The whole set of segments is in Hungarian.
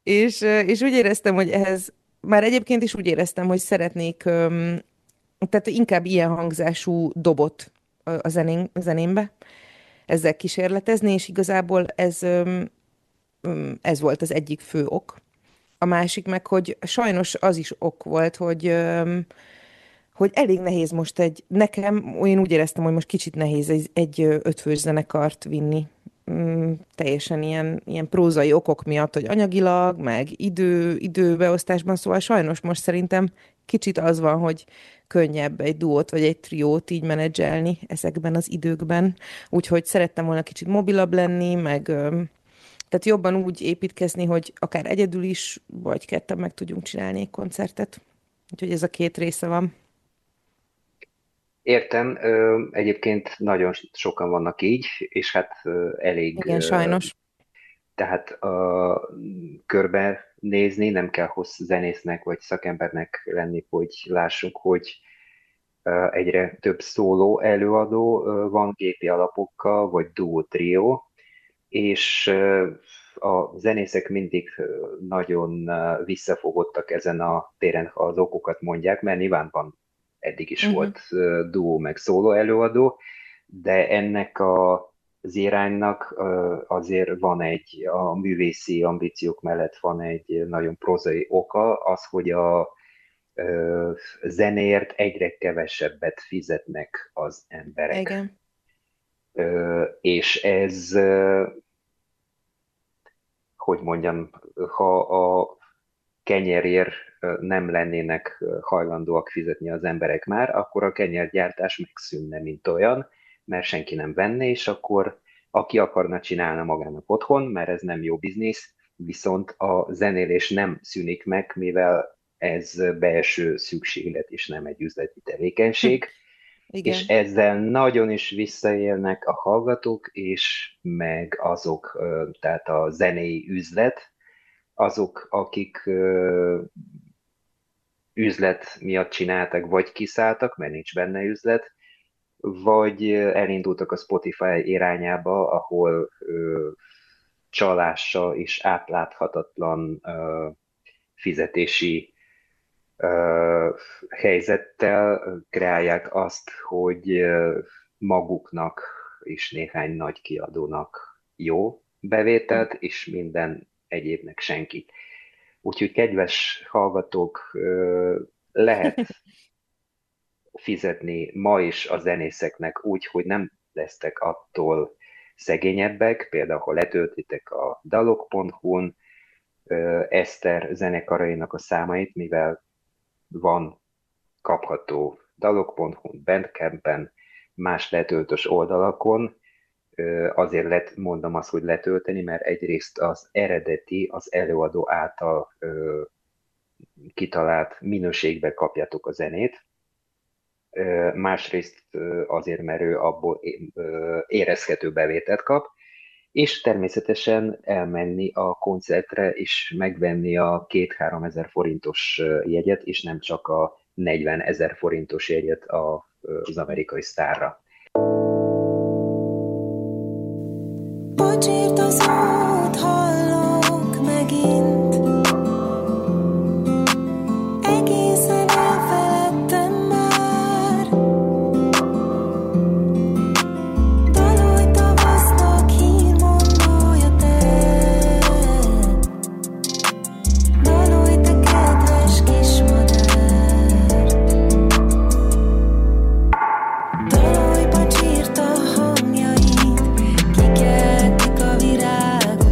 És úgy éreztem, hogy ehhez, már egyébként is úgy éreztem, hogy szeretnék, tehát inkább ilyen hangzású dobot a zenémbe, ezzel kísérletezni, és igazából ez volt az egyik fő ok. A másik meg, hogy sajnos az is ok volt, hogy elég nehéz most én úgy éreztem, hogy most kicsit nehéz egy ötfős zenekart vinni. Teljesen ilyen prózai okok miatt, hogy anyagilag, meg időbeosztásban, szóval sajnos most szerintem kicsit az van, hogy könnyebb egy duót vagy egy triót így menedzselni ezekben az időkben. Úgyhogy szerettem volna kicsit mobilabb lenni, tehát jobban úgy építkezni, hogy akár egyedül is, vagy ketten meg tudjunk csinálni egy koncertet. Úgyhogy ez a két része van. Értem, egyébként nagyon sokan vannak így, és hát elég, Igen, sajnos. tehát körbe nézni, nem kell hossz zenésznek vagy szakembernek lenni, hogy lássuk, hogy egyre több szóló előadó van gépi alapokkal, vagy duo, trio, és a zenészek mindig nagyon visszafogottak ezen a téren, ha az okokat mondják, mert nyilván van, eddig is Uh-huh. volt duó meg szóló előadó, de ennek az iránynak azért van a művészi ambíciók mellett van egy nagyon prozai oka, az, hogy a zenéért egyre kevesebbet fizetnek az emberek. Igen. És ez, hogy mondjam, ha a kenyerért nem lennének hajlandóak fizetni az emberek már, akkor a kenyergyártás megszűnne, mint olyan, mert senki nem venné, és akkor aki akarna csinálna magának otthon, mert ez nem jó biznisz, viszont a zenélés nem szűnik meg, mivel ez belső szükséglet, és nem egy üzleti Hm. tevékenység, és Igen. ezzel nagyon is visszaélnek a hallgatók, és meg azok, tehát a zenei üzlet, azok, akik üzlet miatt csináltak, vagy kiszálltak, mert nincs benne üzlet, vagy elindultak a Spotify irányába, ahol csalással és átláthatatlan fizetési helyzettel kreálják azt, hogy maguknak és néhány nagy kiadónak jó Hm. bevételt, és minden egyébnek senki. Úgyhogy kedves hallgatók, lehet fizetni ma is a zenészeknek úgy, hogy nem lesztek attól szegényebbek, például ha letöltitek a dalok.hu-n Eszter zenekarainak a számait, mivel van kapható dalok.hu-n, Bandcampen, más letöltős oldalakon, azért mondom azt, hogy letölteni, mert egyrészt az eredeti, az előadó által kitalált minőségbe kapjátok a zenét, másrészt azért, mert ő abból érezhető bevételt kap, és természetesen elmenni a koncertre és megvenni a 2-3 ezer forintos jegyet, és nem csak a 40 ezer forintos jegyet az amerikai sztárra. Bocsért az út, hallok megint. Egészen elfeledtem már. Dalolj tavasznak hírmondója te. Dalolj te kedves kismadár. Dalolj pacsírta hangjait, kikeltik a virágok.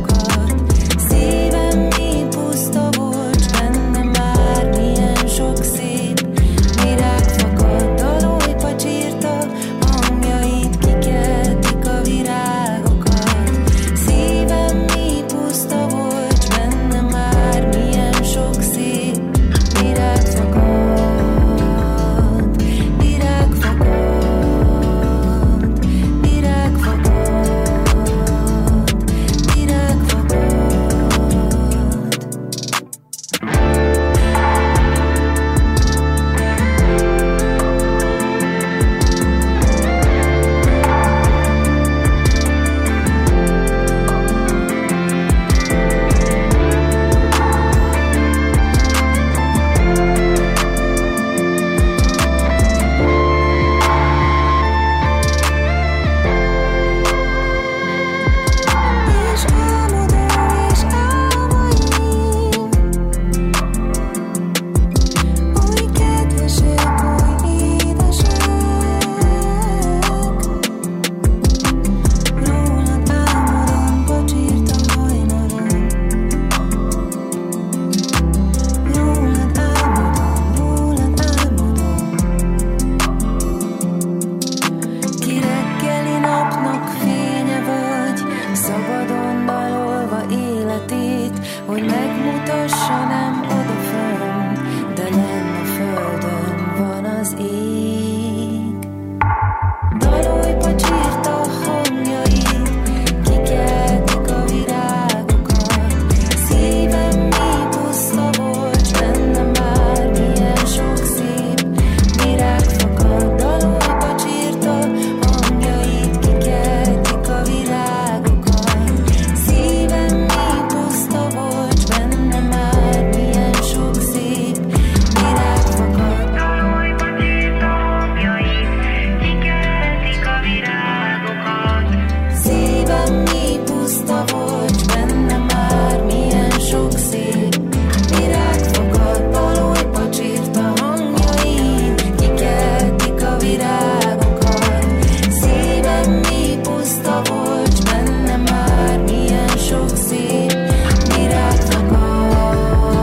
megmutassa, nem odafönn, de lenn a földön van az ég. Dalolj, csírta hangjait, kikeltik a virágokat. Szívem mi puszta volt, benne már milyen sok szép virág fakad. Dalolj, csírta hangjait, kikeltik a virágokat. Szívem mi puszta volt, benne már milyen sok szép virág fakad. Dalolj, csírta hangjait, kikeltik a virágokat. Szívem mi puszta volt, benne már milyen sok szép virág fakad. Dalolj, pacsírta hangjait, kikeltik a virágokat. Szívem mi puszta volt, benne már milyen sok szép virág fakad.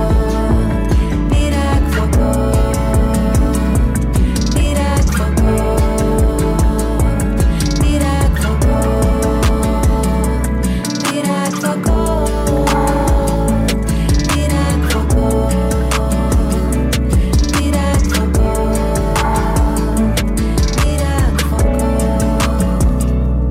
Virág fakad. Virág fakad. Virág fakad. Virág fakad. Virág fakad. Virág fakad.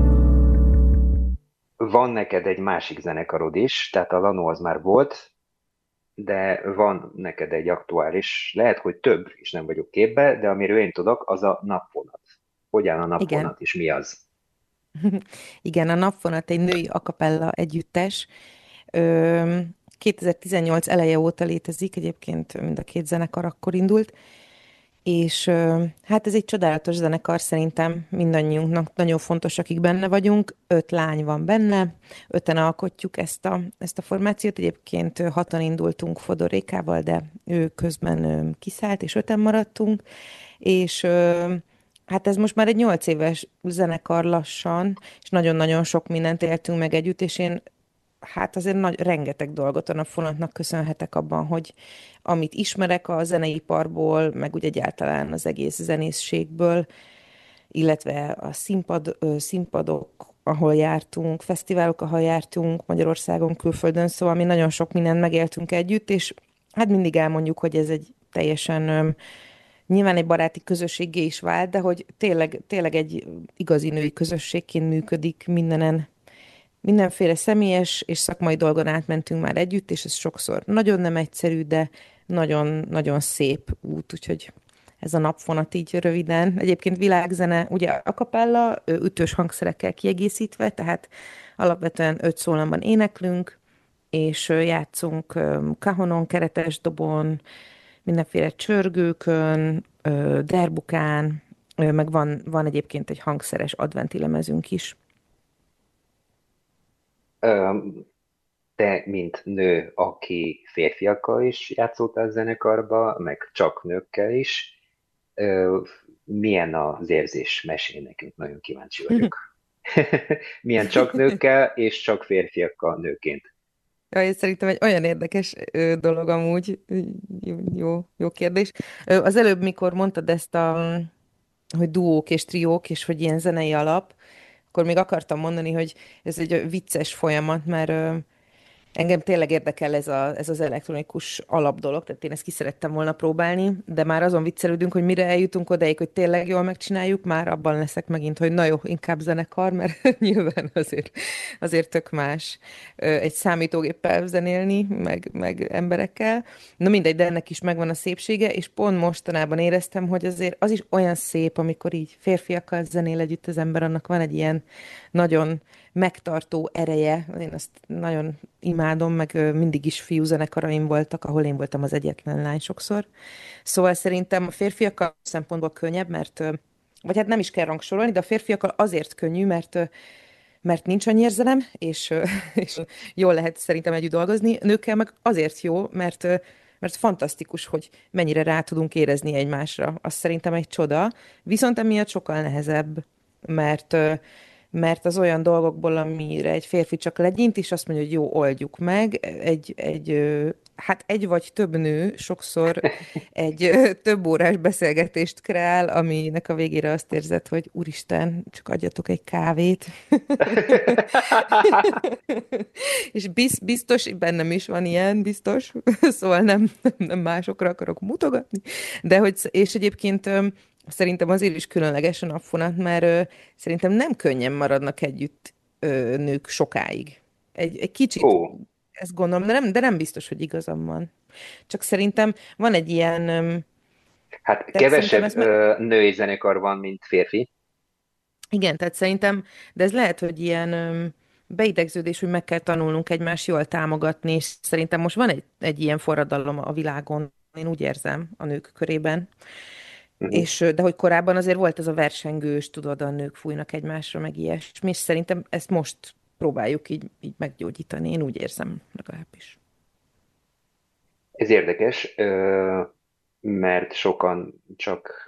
Van neked egy másik zenekarod is, tehát a Lano az már volt, de van neked egy aktuális, lehet, hogy több, és nem vagyok képbe, de amiről én tudok, az a Napvonat. Hogy áll a Igen. Napvonat, és mi az? Igen, a Napvonat egy női a cappella együttes. Ö, 2018 eleje óta létezik, egyébként mind a két zenekar akkor indult, és hát ez egy csodálatos zenekar szerintem mindannyiunknak, nagyon fontos, akik benne vagyunk. 5 lány van benne, 5-en alkotjuk ezt a formációt. Egyébként 6-an indultunk Fodorékával, de ő közben kiszállt, és 5-en maradtunk, és hát ez most már egy 8 éves zenekar lassan, és nagyon-nagyon sok mindent éltünk meg együtt, és én hát azért rengeteg dolgot a Napvonatnak köszönhetek abban, hogy amit ismerek a zeneiparból, meg úgy egyáltalán az egész zenészségből, illetve a színpadok, ahol jártunk, fesztiválok, ahol jártunk Magyarországon, külföldön, szóval mi nagyon sok mindent megéltünk együtt, és hát mindig elmondjuk, hogy ez egy teljesen nyilván egy baráti közösséggé is vált, de hogy tényleg egy igazi női közösségként működik mindenen. Mindenféle személyes és szakmai dolgon átmentünk már együtt, és ez sokszor nagyon nem egyszerű, de nagyon-nagyon szép út, úgyhogy ez a Napvonat így röviden. Egyébként világzene, ugye a cappella ütős hangszerekkel kiegészítve, tehát alapvetően 5 szólamban éneklünk, és játszunk cajonon, keretes dobon, mindenféle csörgőkön, derbukán, meg van egyébként egy hangszeres adventi lemezünk is. Ö, Te, mint nő, aki férfiakkal is játszottál zenekarba, meg csak nőkkel is, milyen az érzés? Mesélj nekünk, nagyon kíváncsi vagyok. Milyen csak nőkkel, és csak férfiakkal nőként? Ja, ez szerintem egy olyan érdekes dolog amúgy. Jó kérdés. Az előbb, mikor mondtad ezt hogy duók és triók, és hogy ilyen zenei alap, akkor még akartam mondani, hogy ez egy vicces folyamat, mert engem tényleg érdekel ez az elektronikus alapdolog, tehát én ezt ki szerettem volna próbálni, de már azon viccelődünk, hogy mire eljutunk odáig, hogy tényleg jól megcsináljuk, már abban leszek megint, hogy na jó, inkább zenekar, mert nyilván azért tök más egy számítógéppel zenélni, meg emberekkel. Na mindegy, de ennek is megvan a szépsége, és pont mostanában éreztem, hogy azért az is olyan szép, amikor így férfiakkal zenél együtt az ember, annak van egy ilyen nagyon megtartó ereje. Én azt nagyon imádom, meg mindig is fiúzenekaraim voltak, ahol én voltam az egyetlen lány sokszor. Szóval szerintem a férfiakkal szempontból könnyebb, vagy hát nem is kell rangsorolni, de a férfiakkal azért könnyű, mert nincs annyi érzelem, és jól lehet szerintem együtt dolgozni. Nőkkel meg azért jó, mert fantasztikus, hogy mennyire rá tudunk érezni egymásra. Az szerintem egy csoda, viszont emiatt sokkal nehezebb, mert mert az olyan dolgokból, amire egy férfi csak legyint, és azt mondja, hogy jó, oldjuk meg, egy hát egy vagy több nő sokszor egy több órás beszélgetést kreál, aminek a végére azt érzed, hogy úristen, csak adjatok egy kávét. És biztos, bennem is van ilyen, biztos, szóval nem másokra akarok mutogatni, de hogy, és egyébként szerintem azért is különleges a napfonat, mert szerintem nem könnyen maradnak együtt nők sokáig. Egy kicsit, Ó, ezt gondolom, de nem biztos, hogy igazam van. Csak szerintem van egy ilyen, hát tehát szerintem kevesebb ezt női zenekar van, mint férfi. igen, tehát szerintem, de ez lehet, hogy ilyen beidegződés, hogy meg kell tanulnunk egymást jól támogatni, és szerintem most van egy ilyen forradalom a világon, én úgy érzem a nők körében, Mhm. és de hogy korábban azért volt ez a versengős, tudod, a nők fújnak egymásra, meg ilyesmi, és szerintem ezt most próbáljuk így meggyógyítani, én úgy érzem legalábbis. Ez érdekes, mert sokan csak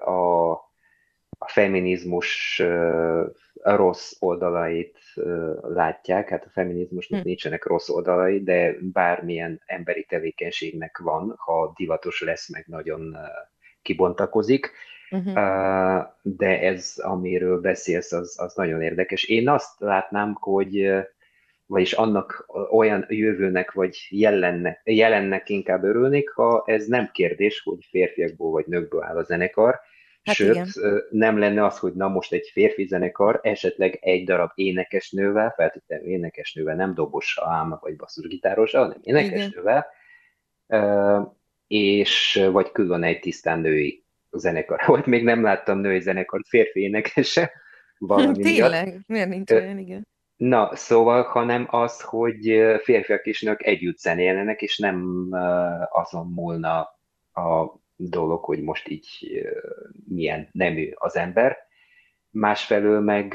a feminizmus a rossz oldalait látják. Hát a feminizmusnak Hm. nincsenek rossz oldalai, de bármilyen emberi tevékenységnek van, ha divatos lesz, meg nagyon kibontakozik. Uh-huh. De ez, amiről beszélsz, az nagyon érdekes. Én azt látnám, hogy vagyis annak olyan jövőnek vagy jelennek inkább örülnék, ha ez nem kérdés, hogy férfiakból vagy nőkből áll a zenekar, Hát sőt, igen, nem lenne az, hogy na most egy férfi zenekar, esetleg egy darab énekesnővel, feltétlenül énekesnővel, nem dobossal, ám vagy basszusgitárossal, hanem igen, énekesnővel, ö, és vagy külön egy tisztán női zenekar. Vagy még nem láttam női zenekart férfi énekese valami miatt. tényleg, miért nincs olyan, igen. Na, szóval, hanem az, hogy férfiak és nők együtt zenélnek, és nem azon múlna a dolog, hogy most így milyen nemű az ember. Másfelől meg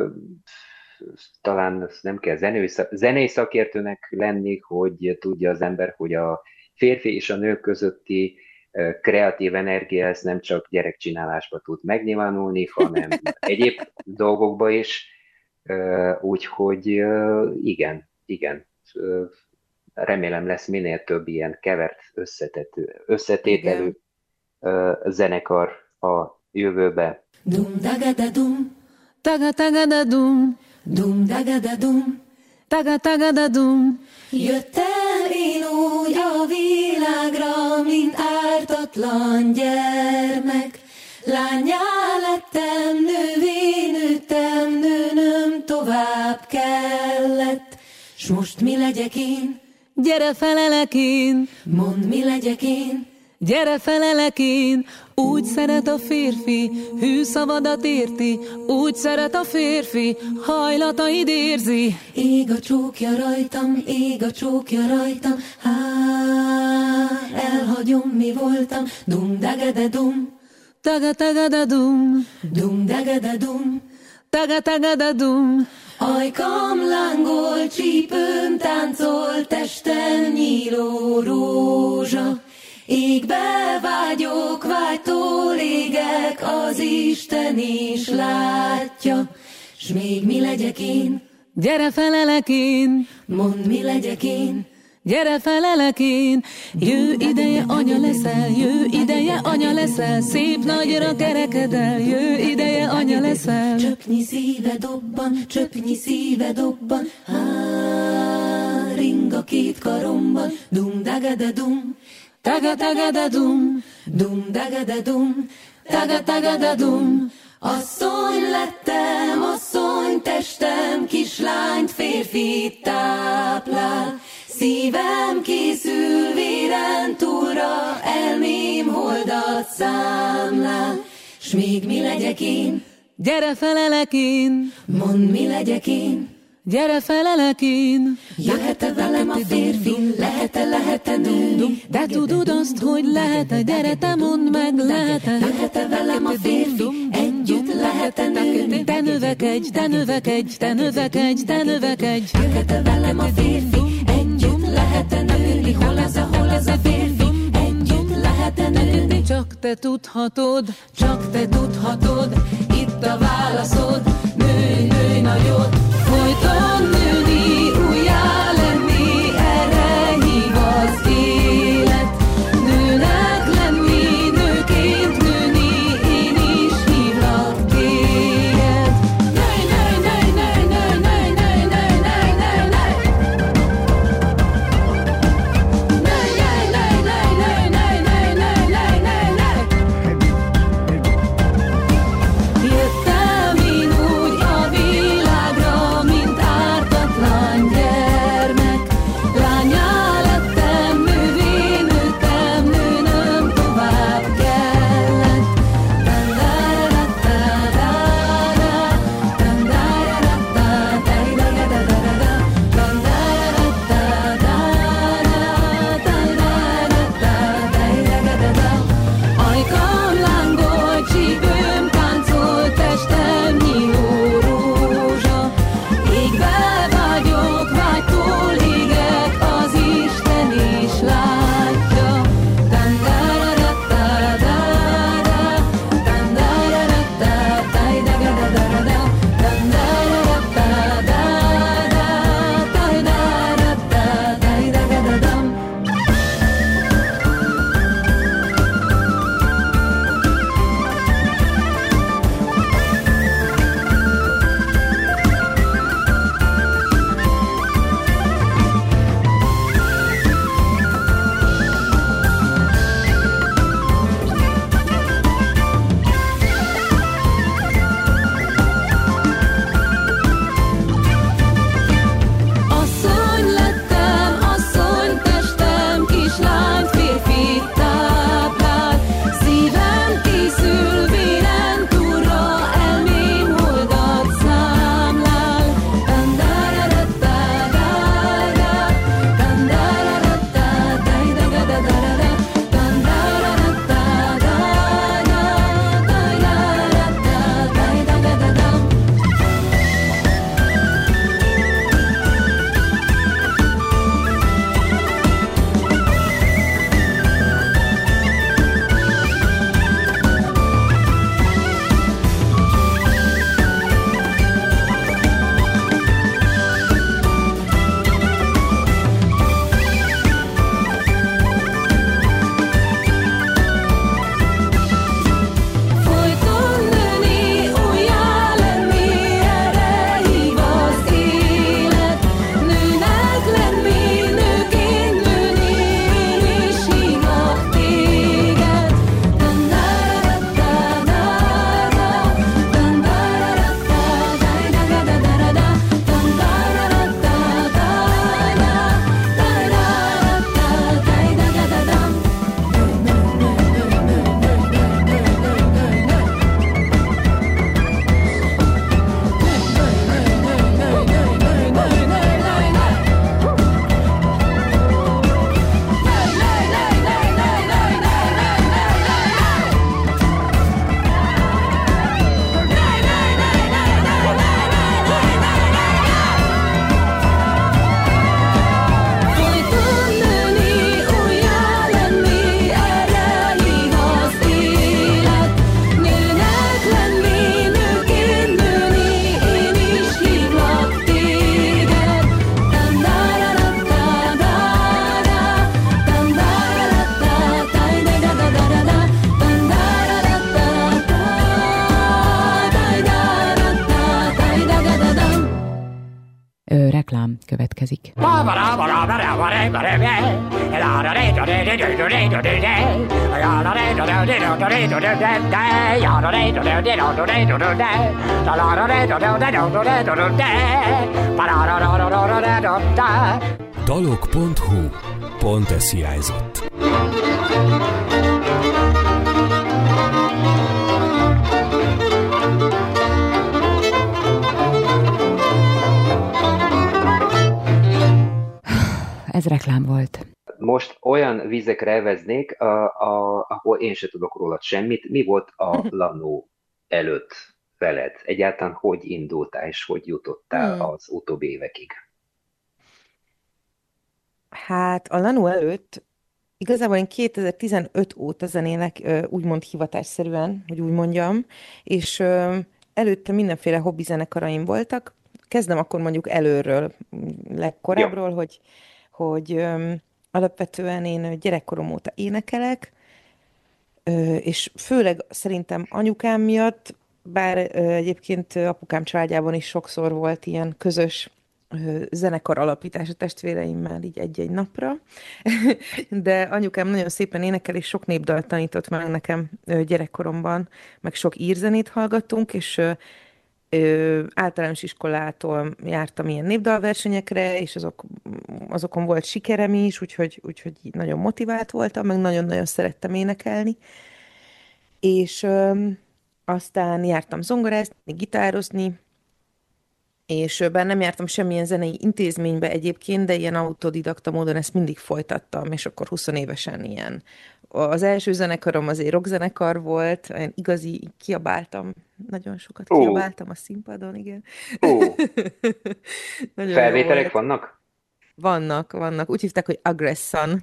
talán nem kell zenei szakértőnek lenni, hogy tudja az ember, hogy a férfi és a nő közötti kreatív energia ez nem csak gyerekcsinálásba tud megnyilvánulni, hanem egyéb dolgokba is. Úgyhogy igen, remélem lesz minél több ilyen kevert összetételű Igen. zenekar a jövőbe. Dum daga da dum, Taga taga da dum, dum daga da dum. taga taga da dum. Jöttem én úgy a világra, mint ártatlan gyermek. Lányá lettem, nővé nőttem, nőnöm tovább kellett. S most mi legyek én? Gyere felelek én, Mondd, mi legyek én? gyere felelek én. Úgy szeret a férfi, hű szavadat érti. Úgy szeret a férfi, hajlataid érzi. Ég a csókja rajtam, ég a csókja rajtam. Elhagyom, mi voltam. Dum daga da dum, Taga taga da dum, dum daga da dum. taga taga da dum. Ajkam lángol, csípőm táncol, testem nyíló rózsa. Égbe vágyok, vágytól égek, az Isten is látja. S még mi legyek én? Gyere felelek én, Mondd, mi legyek én? gyere felelek én. Jő ideje anya leszel, jő ideje anya leszel. Szép nagyra kerekedel, jő ideje anya leszel. Csöpnyi szíve dobban, csöpnyi szíve dobban. Ring a két karomban. Dum daga da dum, Taga taga da dum, dum daga da dum. taga taga da dum. Asszony lettem, asszony testem, kislányt férfi táplál. Szívem készül véren túlra, elmém holdat számlál. S még mi legyek én? Gyere felelek én, Mondd, mi legyek én? gyere felelek én. Jöhet-e velem a férfi, lehet-e nő? De tudod azt, hogy lehet-e, gyere te mondd meg, lehet-e. Jöhet-e velem a férfi, együtt lehet-e nő? Te növekedj, te növekedj, te növekedj, te növekedj. Jöhet-e velem a férfi, együtt lehet-e nőni? Hol ez a férfi, együtt lehet-e nőni? Csak te tudhatod, csak te tudhatod, itt a válaszod. Nőj, nőj nagyot, folyton nőni, újjá lenni, erre hív az Dalok.hu. Pont ez hiányzott. Ez reklám volt. Most olyan vizekre eveznék, ahol én se tudok róla semmit. Mi volt a Lanó előtt veled? Egyáltalán hogy indultál, és hogy jutottál az utóbbi évekig? Hát a Lanu előtt igazából én 2015 óta zenélek, úgymond hivatásszerűen, hogy úgy mondjam, és előtte mindenféle hobbi zenekaraim voltak. Kezdem akkor mondjuk előről, legkorábbról, hogy alapvetően én gyerekkorom óta énekelek, és főleg szerintem anyukám miatt, bár egyébként apukám családjában is sokszor volt ilyen közös zenekar alapítás a testvéreimmel így egy-egy napra, de anyukám nagyon szépen énekel, és sok népdalt tanított meg nekem gyerekkoromban, meg sok írzenét hallgattunk, és általános iskolától jártam ilyen népdalversenyekre, és azokon volt sikerem is, úgyhogy így nagyon motivált voltam, meg nagyon-nagyon szerettem énekelni. És aztán jártam zongorázni, gitározni, és bár nem jártam semmilyen zenei intézménybe egyébként, de ilyen autodidakta módon ezt mindig folytattam, és akkor 20 évesen ilyen. Az első zenekarom azért rockzenekar volt, én igazi kiabáltam, nagyon sokat kiabáltam a színpadon, igen. Nagyon Felvételek vannak? Vannak. Úgy hívták, hogy Aggresson.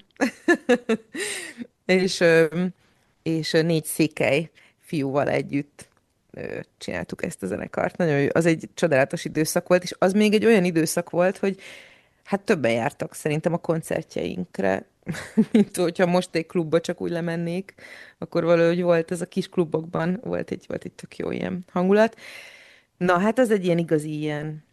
és 4 székely fiúval együtt csináltuk ezt a zenekart. Nagyon jó, az egy csodálatos időszak volt, és az még egy olyan időszak volt, hogy hát többen jártak szerintem a koncertjeinkre, mint hogyha most egy klubba csak úgy lemennék, akkor valahogy volt ez a kis klubokban, volt egy tök jó ilyen hangulat. Na, hát az egy ilyen igazi ilyen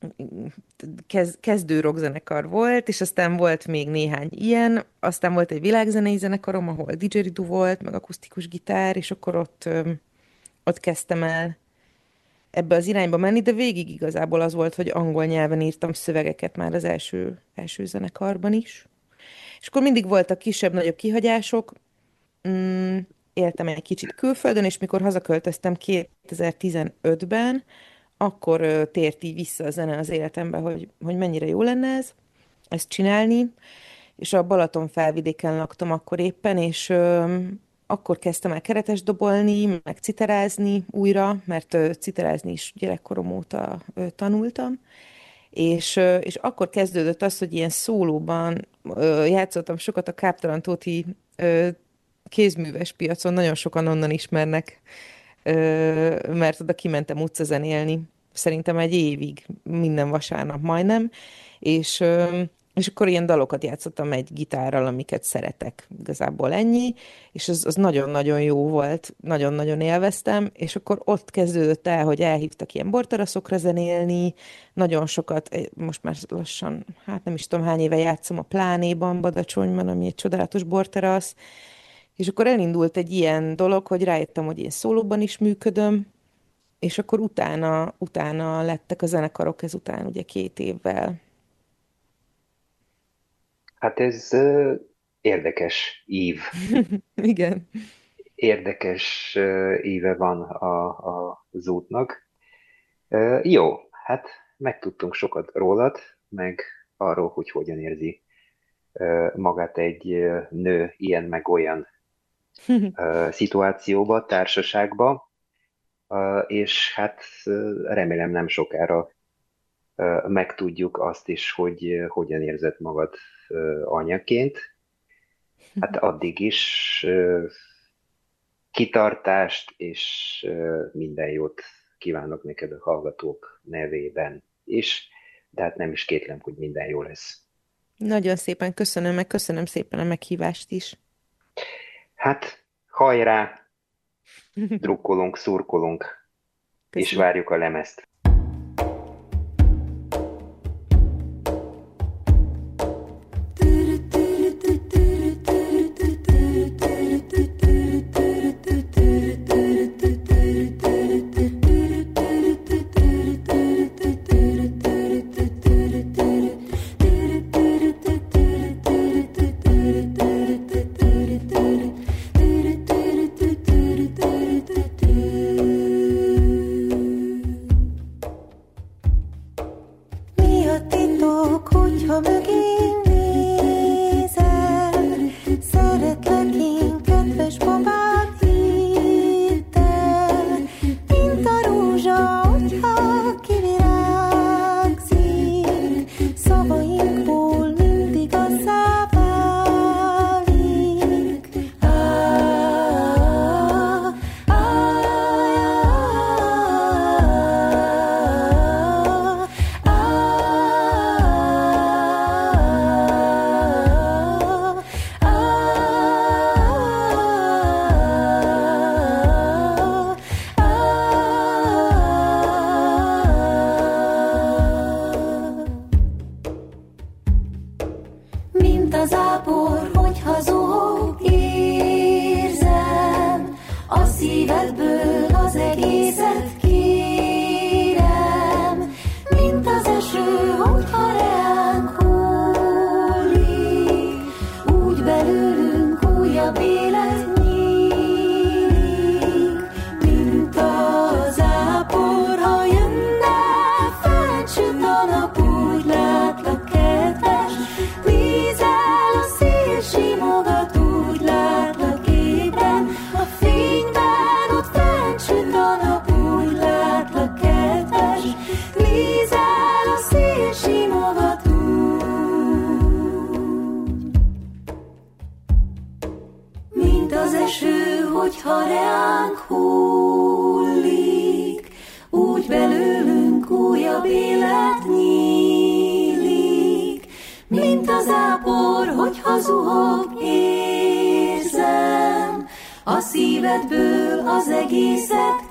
kezdő rockzenekar volt, és aztán volt még néhány ilyen, aztán volt egy világzenei zenekarom, ahol didgeridoo volt, meg akusztikus gitár, és akkor ott kezdtem el ebbe az irányba menni, de végig igazából az volt, hogy angol nyelven írtam szövegeket már az első zenekarban is. És akkor mindig voltak kisebb-nagyobb kihagyások, éltem egy kicsit külföldön, és mikor hazaköltöztem 2015-ben, akkor tért így vissza a zene az életembe, hogy mennyire jó lenne ezt csinálni, és a Balaton felvidéken laktam akkor éppen, és akkor kezdtem el keretesdobolni, meg citerázni újra, mert citerázni is gyerekkorom óta tanultam, és akkor kezdődött az, hogy ilyen szólóban játszottam sokat a Káptalan-Tóti kézműves piacon, nagyon sokan onnan ismernek, mert oda kimentem utcazenélni, szerintem egy évig, minden vasárnap majdnem, és akkor ilyen dalokat játszottam egy gitárral, amiket szeretek, igazából ennyi, és az nagyon-nagyon jó volt, nagyon-nagyon élveztem, és akkor ott kezdődött el, hogy elhívtak ilyen borteraszokra zenélni, nagyon sokat, most már lassan, hát nem is tudom hány éve játszom a Plánéban, Badacsonyban, ami egy csodálatos borterasz, és akkor elindult egy ilyen dolog, hogy rájöttem, hogy én szólóban is működöm, és akkor utána lettek a zenekarok ezután, ugye 2 évvel. Hát ez érdekes ív. Igen. Érdekes íve van az útnak. Jó, hát megtudtunk sokat rólad, meg arról, hogy hogyan érzi magát egy nő ilyen meg olyan szituációba, társaságba, és hát remélem nem sokára megtudjuk azt is, hogy hogyan érzed magad anyaként. Hát addig is kitartást és minden jót kívánok neked a hallgatók nevében is, de hát nem is kétlem, hogy minden jó lesz. Nagyon szépen köszönöm, meg köszönöm szépen a meghívást is. Hát hajrá, drukkolunk, szurkolunk, és Köszönöm. várjuk a lemezt. Do szívedből az egészet kérem, mint az eső, hogyha reánk hullik, úgy belőlünk újabb élet nyílik, mint a zápor, ha jönne, felcsüt a nap, úgy látlak kedves, vízzel a szél simogat, úgy látlak éppen, a fényben ott felcsüt a nap, úgy látlak kedves, vízzel a szél simogat úgy, mint az eső, hogyha reánk hullik, úgy belőlünk újabb élet nyílik, mint a zápor, hogyha zuhog, érzem, a szívedből az egészet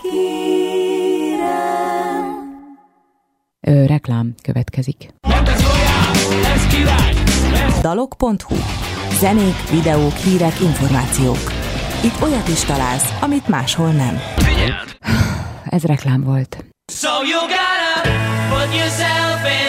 kérem. Reklám következik. Dalok.hu. Zenék, videók, hírek, információk. Itt olyat is találsz, amit máshol nem. Ez reklám volt. So you gotta put yourself in